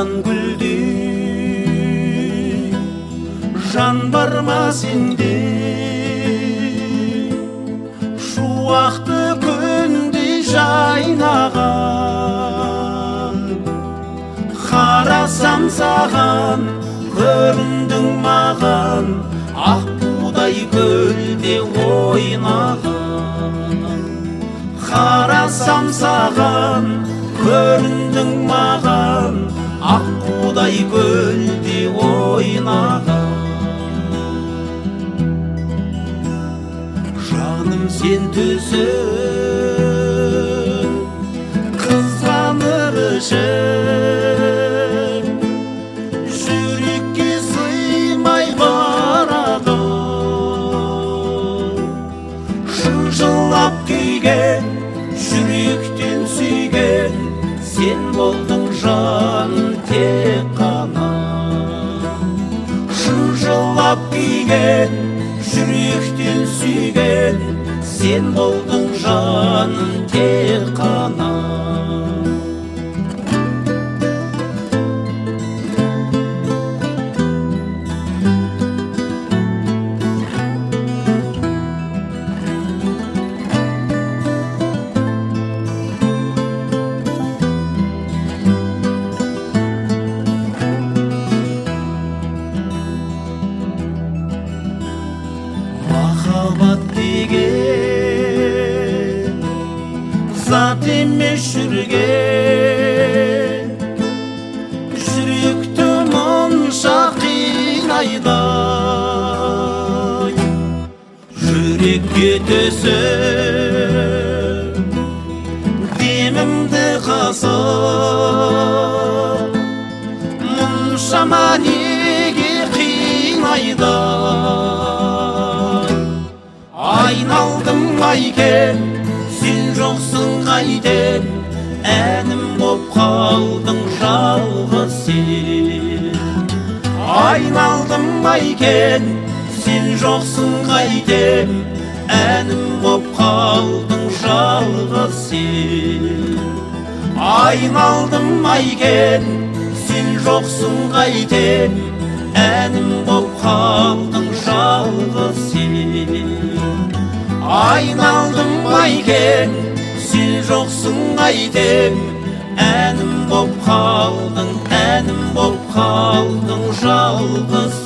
açan güldü, can var mı sende? Şu vakti kündü jaynagan, karasam sağan, göründün mağan, ak buğday gölde oynagan. Karasam sağan, göründün mağan, ak buğday gölde oynagan. Жаным сен төсін қызғаныр ішім, жүрекке сыймай барады. Шынжылап күйген, жүректен сүйген, сен болдың жан тек қана. Шынжылап күйген, жүректен сүйген, сен болдың жаным тек қана. Махаббат деген зат емес жүрген, жүректі мұнша қинайды. Жүрекке түсіп демімді қасып, мұншама неге қинайды? Айналдым айкен, сен жоқсың қайтем, әнім боп қалдың жалғыз сен. Айналдым айкен, сен жоқсың қайтем, әнім боп қалдың жалғыз сен. Айналдым айкен, сен жоқсың қайтем, әнім боп қалдың жалғыз сен. Айналдым айкен, сен жоқсың қайтем, әнім боп қалдың жалғыз